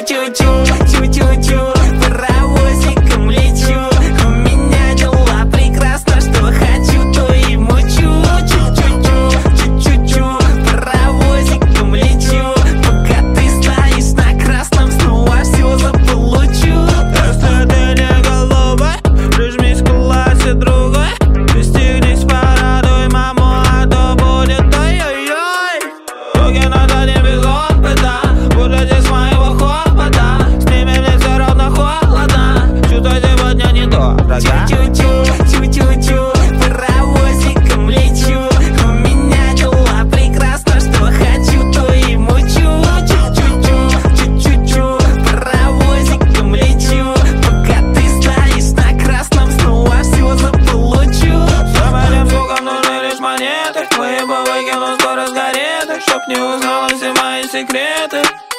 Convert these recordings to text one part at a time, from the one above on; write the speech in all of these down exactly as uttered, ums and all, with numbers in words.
Чу-чу-чу, чу-чу-чу, паровозиком лечу. У меня дела прекрасно, что хочу, то и мучу. Чу-чу-чу, чу-чу-чу, паровозиком лечу. Пока ты стоишь на красном, снова все заполучу. Если ты не голубой, прижмись к классе другой. Пристегнись, порадуй маму, а то будет ой-ой-ой. Руки надо не без опыта, выгляди с моего хопота. С ними мне все равно холодно, чувство сегодня не то, дорога. Чу-чу-чу, чу-чу-чу, паровозиком лечу. У меня дела прекрасно, что хочу, то и мучу. Чу-чу-чу, чу-чу-чу, паровозиком лечу. Пока ты стоишь на красном, снова все заполучу. Всем этим звукам нужны лишь монеты. Твои бы выкину скоро сгорит, чтоб не узнала все мои секреты.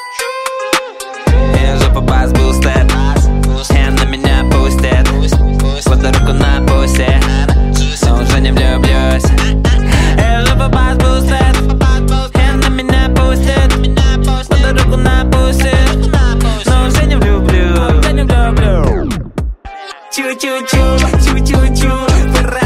Я же попасть бустед, и на меня пустит. Кладу руку на пусе, но уже не влюблюсь. Я же попасть бустед, и на меня пустит. Кладу руку на пусе, но уже не влюблюсь. Чу-чу-чу, чу-чу-чу, паровозиком